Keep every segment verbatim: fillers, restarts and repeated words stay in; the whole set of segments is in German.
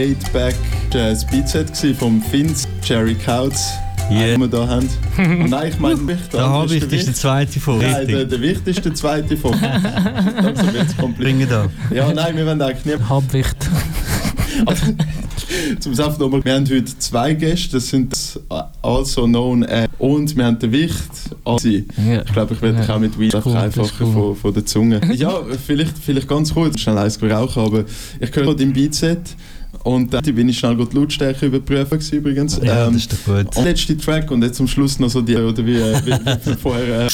Laid-Back das Beatset vom Finz, Jerry Kautz, yeah. Den wir da haben. Und nein, ich meine, der der Habicht ist der zweite von. Nein, der, der Wicht ist der zweite von. Also wird's kompliziert. Da. Ja, nein, wir wollen eigentlich nicht. Halbwicht. Also, zum Saft nochmal, wir haben heute zwei Gäste, das sind also known as, und wir haben den Wicht. Also, ja. Ich glaube, ich werde dich ja. auch mit Weed einfach cool, einfacher cool. von, von der Zunge. Ja, vielleicht, vielleicht ganz kurz, schnell eins rauchen, aber ich höre dein Beatset und dann bin ich schnell die Lautstärke überprüfen übrigens. Ja, ähm, das ist doch gut. Und letzte Track und jetzt zum Schluss noch so die, oder wie, wie, wie vorher. Äh,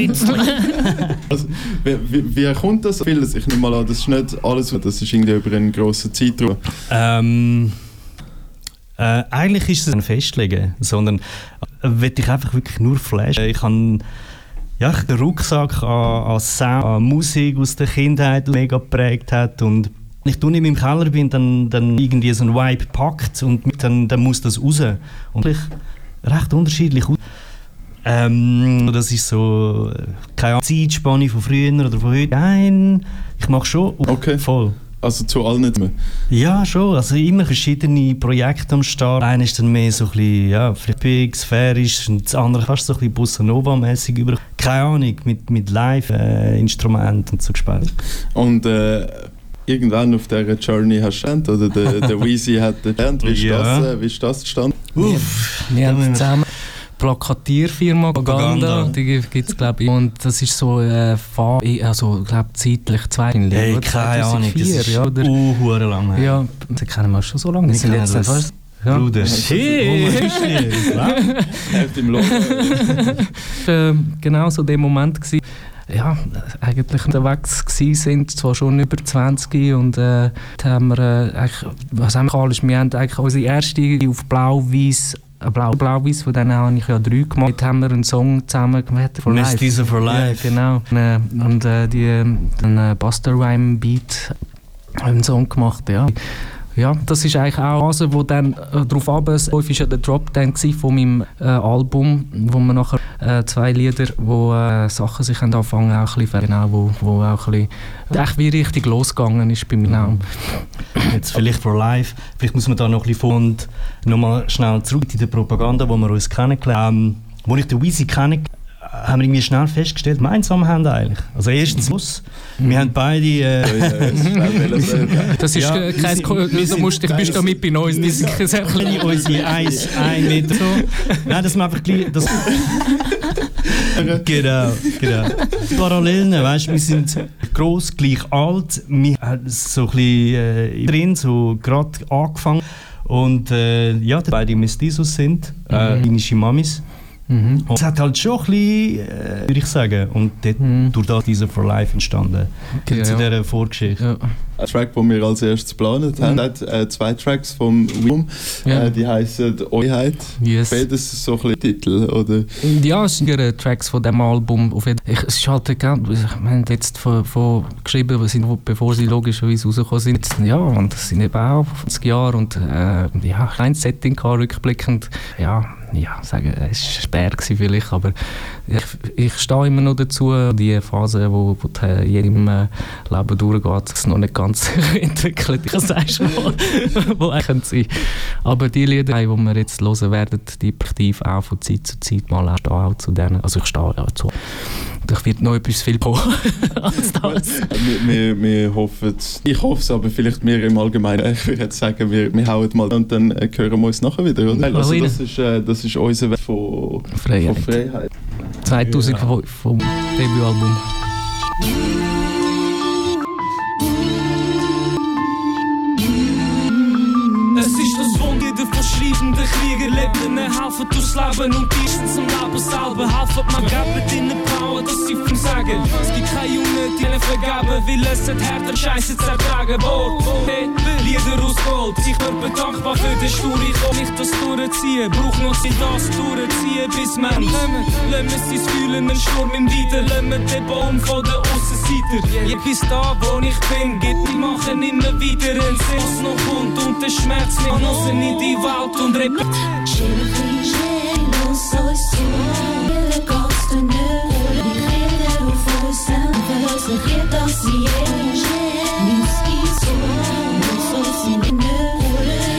also, wie, wie, wie kommt das? Vieles, ich nehme mal an, das ist nicht alles, das ist irgendwie über einen grossen Zeitraum. Ähm, äh, eigentlich ist es ein Festlegen, sondern äh, will ich einfach wirklich nur flashen. Ich habe ja, den Rucksack an, an Sound, an Musik aus der Kindheit mega geprägt hat und wenn ich in meinem Keller bin, dann, dann irgendwie so ein Vibe packt und dann, dann muss das raus. Und ich recht unterschiedlich aus. Ähm, das ist so keine Zeitspanne von früher oder von heute. Nein, ich mache schon okay. voll. Also zu allen nicht mehr? Ja, schon. Also immer verschiedene Projekte am Start. Einer ist dann mehr so ein bisschen ja, flippig, sphärisch und das andere fast so ein bisschen Bossa Nova-mäßig über. Keine Ahnung, mit, mit Live-Instrumenten äh, und so gespielt. Und äh, irgendwann auf dieser Journey hast du gelernt, oder der, der Weezy hat gelernt. Wie ist ja. das, wie ist das zustande? Uff, wir haben zusammen Plakatierfirma Propaganda, die gibt es glaube ich. Und das ist so äh, also glaube zeitlich zwei hey, keine Ahnung, das ist ja, oder? Uh, lang. Ja, das kennen wir schon so lange. Wir sind jetzt das. Ja. Bruder. Shit! Hälfte im Logo. Das war genau so der Moment gewesen. Ja, eigentlich unterwegs gsi sind, zwar schon über zwanzig und äh, haben wir äh, eigentlich, was haben wir alles, wir haben eigentlich unsere erste auf Blau-Weiß, äh, Blau, Blau-Weiß, von denen habe ich ja drei gemacht. Jetzt haben wir einen Song zusammen gemacht, for Life. Mestizo for Life. Ja, genau. Und, und äh, die, den äh, Busta Rhyme Beat einen Song gemacht, ja. Ja, das ist eigentlich auch eine Phase, wo dann äh, darauf ab ist. Das war ja der Drop dann von meinem äh, Album, wo man nachher äh, zwei Lieder, wo äh, Sachen sich anfangen auch ein bisschen, genau, wo, wo auch ein bisschen echt wie richtig losgegangen ist bei mir. Mhm. Jetzt vielleicht for Life, vielleicht muss man da noch ein bisschen von und nochmal schnell zurück in die Propaganda, wo wir uns kennengelernt haben. Ähm, wo ich den Weezy kennengelernt haben wir irgendwie schnell festgestellt, gemeinsam haben eigentlich. Also erstens muss, mhm. wir haben beide... Äh, das ist ja, kein... Du musst dich bist da mit bei uns. Wir sind unsere eins Meter so. Nein, dass wir einfach gleich... Das genau, genau. Parallelen, weißt du, wir sind gross, gleich alt. Wir haben so ein bisschen äh, drin, so gerade angefangen. Und äh, ja, beide Mestizos sind, äh, mhm. indische Mamis. Mhm. Und es hat halt schon ein bisschen, äh, würde ich sagen, und dort, mhm. durch das dieser For Life entstanden, okay, zu ja. dieser Vorgeschichte. Ja. Ein Track, den wir als erstes geplant haben, mhm. hat äh, zwei Tracks vom Wium, ja. äh, die heissen «Euheit». Yes. Beides so ein bisschen Titel, oder? Ja, es sind ja Tracks von diesem Album. Ich, es ist halt, wir haben jetzt von, von geschrieben, bevor sie logischerweise rausgekommen sind. Ja, und das sind eben auch fünfzig Jahre und äh, ja, ein kleines Setting gehabt, rückblickend. Ja, ja, sagen, es war schwer vielleicht, aber ich, ich stehe immer noch dazu. Die Phase, wo, wo in jedem äh, Leben durchgeht, ist noch nicht ganz entwickelt. Ich sage schon mal, wo eigentlich sein. Aber die Lieder, die wir jetzt hören werden, die aktiv auch von Zeit zu Zeit mal auch, auch zu denen. Also ich stehe ja zu. Ich wird noch etwas viel kommen als das. wir, wir, wir hoffen es. Ich hoffe es, aber vielleicht wir im Allgemeinen. Ich würde jetzt sagen, wir, wir hauen mal und dann äh, hören wir uns nachher wieder, oder? Also das ist, äh, das ist unser Weg von Freiheit. Von Freiheit. zweitausend ja. vom Debütalbum. Es ist das Wunder der verschreibenden Krieger lebt in der helfen durchs Leben und meistens im Leben selber helfen man geben ihnen Power, dass sie viel sagen. Es gibt keine Jungen, die ihnen vergeben, weil es hat härter Scheiße zu ertragen. Wort, hey, Lieder aus Gold, ich bin dankbar für den Stur, ich kann nicht das durchziehen, brauch noch sie das durchziehen, bis man kommen. Lassen wir sie's fühlen, einen Sturm im Wider, lassen wir den Baum von der Aussenseiter. Ich bis da, wo ich bin, geht die machen immer wieder einen Sinn, was noch kommt und der Schmerz nicht lassen in die Welt und repetieren. Não sou isso, ele gosta de viver o força, veloz redancier, não esquizo, não sou assim,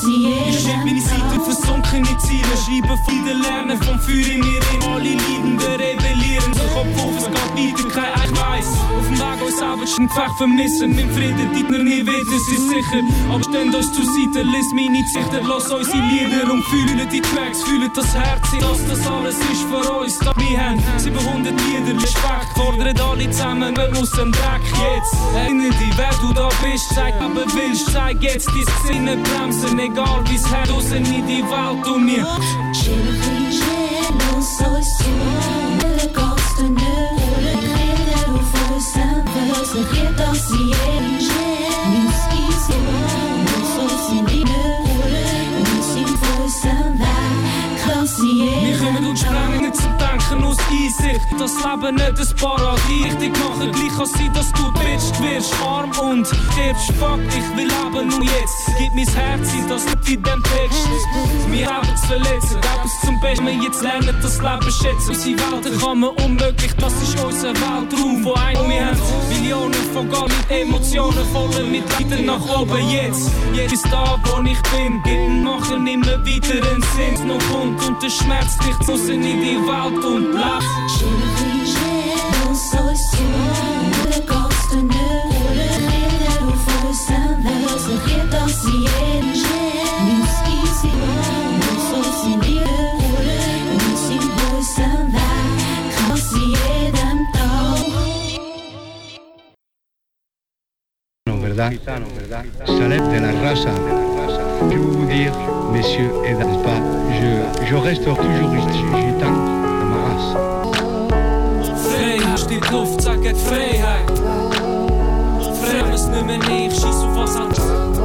Ich schreib meine Seiten versunkene Ziele, schreibe Frieden lernen vom Feuer in mir in. Alle Leidenden rebellieren, der Kopf auf, es geht weiter, kein Eich weiss. Auf dem Weg uns aber ein Gefecht vermissen, im Frieden die wir nie wieder, sie sicher. Aber stehen uns zur Seite, lass meine Zichter, lass unsere Lieder und fühlen die Tracks, fühlen das Herz, dass das alles ist für uns. Da wir haben siebenhundert Lieder, Respekt, fordern alle zusammen aus dem Dreck jetzt. Erinnere dich, wer du da bist, zeig aber willst, zeig jetzt die Sinne bremsen, egal wie's her, draussen in die Welt und mir. Chérie, j'ai l'eau sur le coste neuf, le crédit au faux simple, ce qui est ainsi et j'ai mis ce qui nous sont si neuf, nous si faux simple, wir kommen und sprengen nicht zum Denken aus Einsicht. Das Leben nicht ein Paradies. Ich mache gleich als sein, dass du bitcht wirst arm und stirbst. Fuck, ich will leben nur jetzt. Gib mein Herz ein, dass du in dem Text mir Leben zu verletzen. Gab es zum Besten, wir jetzt lernen das Leben schätzen. Unsere Welt kann man unmöglich, das ist unser Weltraum, wo ein und wir haben Millionen von gar mit Emotionen, voller mit Leiden nach oben jetzt. Jetzt ist da, wo ich bin. Gehen machen immer wieder einen Sinn. Noch kommt und der Schmerz bricht raus in die Welt und bleibt. Chérie, j'ai l'eau sur le coste neuf, le crédit au faux simple, ce qui est ainsi et j'ai mis ce qui nous sont si neuf, nous si faux simple, ainsi et d'un temps. Non, verdad? Salep de la raza. Je veux vous dire, messieurs et dames, pas, je, je reste toujours gitan de ma race. Freiheit steht Luft, sagt Freiheit. Freiheit ist nicht mehr nicht, schieß auf was an.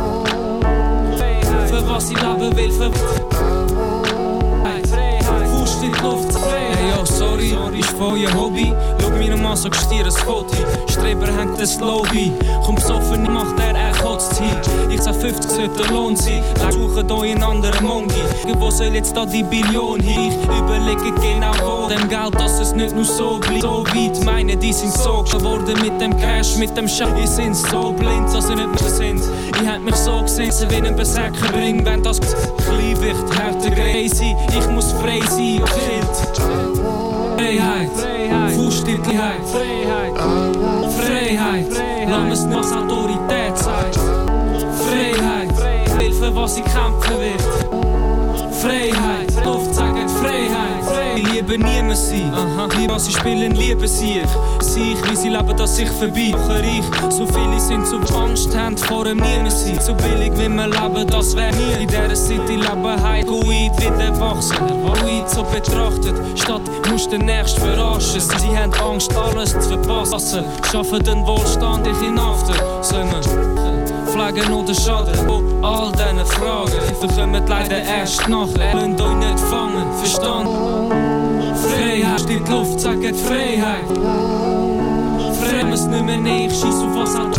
Für was ich leben will, für Freiheit. Fuß steht Luft, Freiheit. Hey yo, sorry, ist voll ihr Hobby. Schau mir noch mal so gestieres Foto. Streber hängt das Lobby. Komm besoffen, ich mach der, er kotzt hin. Ich sag fünfzig sollte Lohn sein. Leute suchen euch einen anderen Mongi. Wo soll jetzt da die Billion hin? Ich überlege genau wo. Dem Geld, dass es nicht nur so bleibt. So weit, meine, die sind so geworden mit dem Cash, mit dem Scheiß. Die sind so blind, dass sie nicht mehr sind. Ich hätt mich so gesehen, sie will einen Berserker bringen. Wenn das Kleinwicht, härter crazy. Ich muss frei sein, Schild. Freiheit, Fußstücklichkeit, Freiheit, Freiheit, lass es nicht als Autorität sein. Freiheit, will für was ich kämpfen will. Freiheit, Luft sagt Freiheit. Ich liebe niemand sein, lieber sie spielen, lieben sich. Sieh ich, wie sie leben, dass ich vorbei mache ich. So viele sind so Angst, haben vor dem Niemand sein. So billig wie wir leben, das wär nie. In dieser City leben Heidhuid wieder wachsen. Huid so betrachtet, statt musst den Nächsten verarschen. Sie haben Angst, alles zu verpassen. Schaffen den Wohlstand, ich in After. Sollen wir Flaggen oder Schaden? Oh, all diese Fragen verkommen leider erst nachher. Lasst euch nicht fangen, verstanden? Freiheit steht Luft, sagt Freiheit. Freiheit ist nicht mehr nicht, schieß auf was an.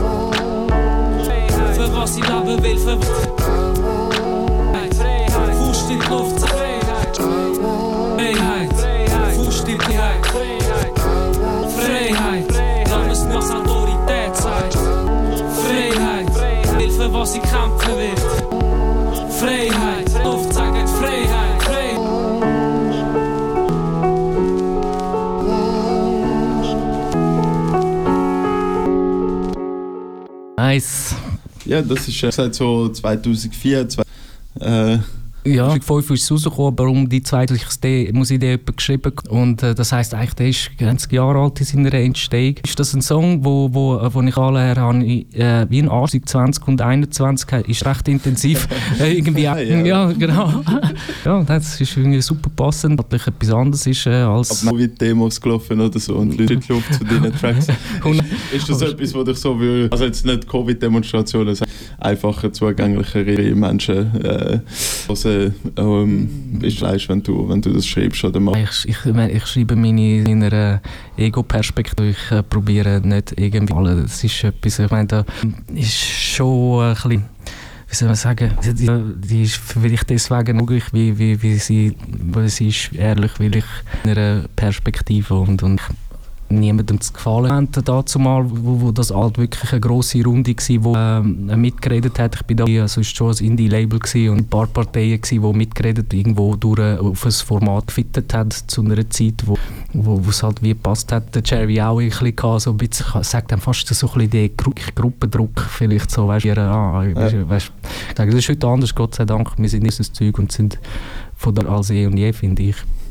Für was ich leben will, für Freiheit. Fuß steht Luft, sagt Freiheit. Freiheit, Fuß steht Freiheit. Freiheit, lass es nicht als Autorität sein. Freiheit, will für was ich kämpfen will. Freiheit, Luft, sagt Freiheit. Freiheit. Nice. Ja, das ist äh, seit so zweitausendvier, zwei, äh, Ja, zweitausendfünf ist es rausgekommen, aber um die zweitausendmusik jemand geschrieben. Und äh, das heisst eigentlich, der ist zwanzig Jahre alt in seiner Entstehung. Ist das ein Song, wo, wo, wo ich alle her habe, äh, wie ein Arzt zwanzig und einundzwanzig, ist recht intensiv. äh, irgendwie auch, ja. ja, genau. Ja, das ist irgendwie super passend, weil es etwas anderes ist äh, als... Aber wie Demos gelaufen oder so und Leute in die Luft zu diesen Tracks. Ist das etwas, wo dich so will, also jetzt nicht Covid-Demonstrationen, einfacher, zugänglichere Menschen äh, also, ähm, ist leicht, wenn du, wenn du das schreibst oder machst. Ich, ich, ich schreibe meine in einer Ego-Perspektive. Ich äh, probiere nicht irgendwie alle. Das ist etwas, ich meine, da ist schon ein bisschen, wie soll man sagen, die, die ist vielleicht deswegen möglich, wie, wie, wie sie, weil sie ist ehrlich, weil ich in einer Perspektive und, und niemandem zu gefallen. Dazu mal, wo, wo das halt wirklich eine grosse Runde war, wo ähm, mitgeredet hat. Ich bin da, also es war schon ein Indie-Label und ein paar Parteien, die mitgeredet irgendwo durch auf ein Format gefittet hat zu einer Zeit, wo wo es halt wie gepasst hat. Der Jerry auch ein bisschen gehabt, so ein bisschen, sagt dann fast so ein bisschen den Gru Gruppendruck vielleicht so, weißt du, ah, ja. weißt, das ist heute anders, Gott sei Dank, wir sind nicht das Zeug und sind von der als eh und je, finde ich.